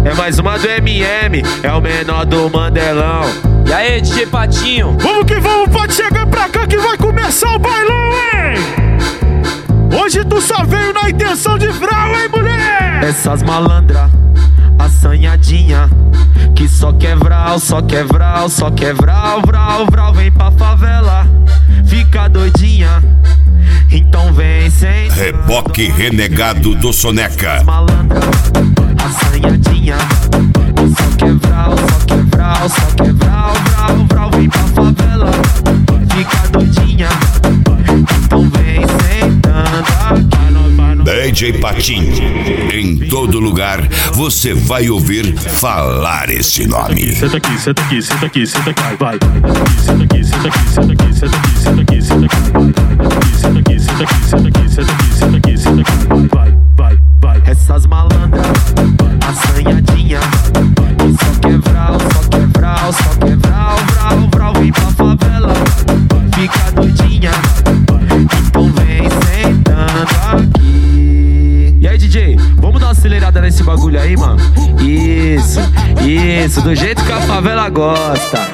É mais uma do MM, é o menor do Mandelão. E aí, DJ Patinho? Vamos que vamos, pode chegar pra cá que vai começar o bailão, hein? Hoje tu só veio na intenção de vral, hein, mulher? Essas malandra, assanhadinha, que só quer vral, só quer vral, só quer vral, vral, vral. Vem pra favela, fica doidinha, então vem sem. Reboque renegado do Soneca. Malandra, assanhadinha, só quer vral, só quer vral, só quer vral, vral, vral. Vem pra favela, fica doidinha, então vem sentando aqui. DJ Patinho, em todo lugar você vai ouvir falar esse nome. Senta aqui, senta aqui, senta aqui, senta aqui, vai. Senta aqui, senta aqui, senta aqui, senta aqui, senta aqui, senta aqui, vai. Senta aqui, senta aqui, senta aqui, senta aqui, senta aqui, senta aqui, vai, vai, vai. Essas malandras, assanhadinha, só quer vral, só quer vral, só quer vral, vral, vral. Vem pra favela, fica doidinha, então vem sentando aqui. E aí, DJ, vamos dar uma acelerada nesse bagulho aí, mano? Isso, isso, do jeito que a favela gosta.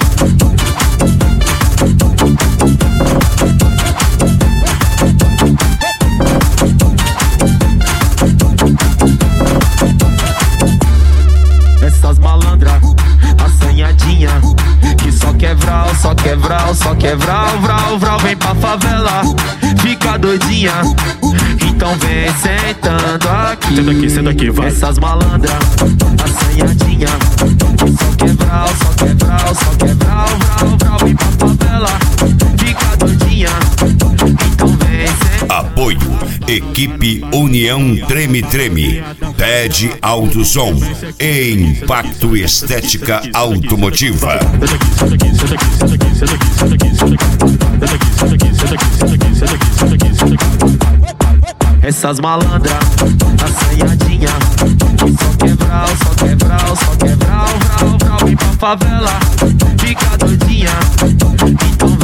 Essas malandras, assanhadinha, que só quer vral, só quer vral, só quer vral, vral, vral. Vem pra favela, fica doidinha, então vem sentando aqui. Senta aqui, vai. Essas malandras, assanhadinha, que só quer vral, só quer vral, só quer vral, vral, vral. Vem pra favela, fica doidinha, então vem sentando. Apoio, equipe União Treme Treme, TED Alto Som e Impacto Estética Automotiva. Senta aqui, senta aqui, senta aqui, senta aqui, senta aqui, senta aqui, senta aqui, senta aqui, senta aqui, senta aqui, senta aqui, senta aqui, senta aqui. Essas malandras, assanhadinha, que só quer vral, só quer vral, só quer vral, vral, vral. Vem pra favela, fica doidinha, então